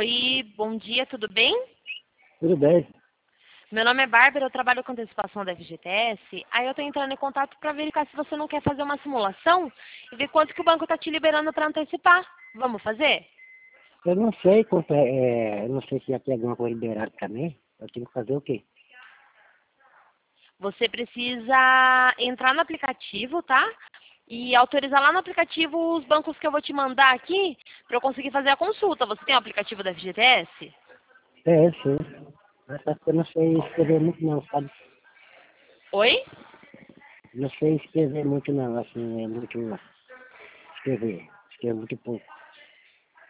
Oi, bom dia, tudo bem? Tudo bem. Meu nome é Bárbara, eu trabalho com antecipação da FGTS. Aí eu estou entrando em contato para verificar se você não quer fazer uma simulação e ver quanto que o banco está te liberando para antecipar. Vamos fazer? Eu não sei quanto eu não sei se já tem alguma coisa liberada também. Eu tenho que fazer o quê? Você precisa entrar no aplicativo, tá? E autorizar lá no aplicativo os bancos que eu vou te mandar aqui para eu conseguir fazer a consulta. Você tem o aplicativo da FGTS? Sim. Mas só que eu não sei escrever muito não, sabe? Oi? Não sei escrever muito não, assim, é muito escrever. Escrevo muito pouco.